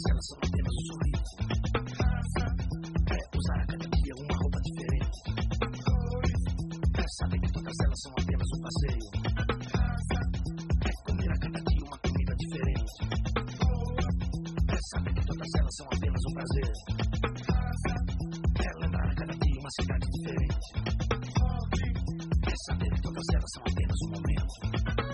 elas são apenas um sorriso. É usar a cada dia uma roupa diferente. É saber que todas elas são apenas um passeio. É comer a cada dia uma comida diferente. É saber que todas elas são apenas um prazer. É lembrar a cada dia uma cidade diferente. É saber que todas elas são apenas um momento.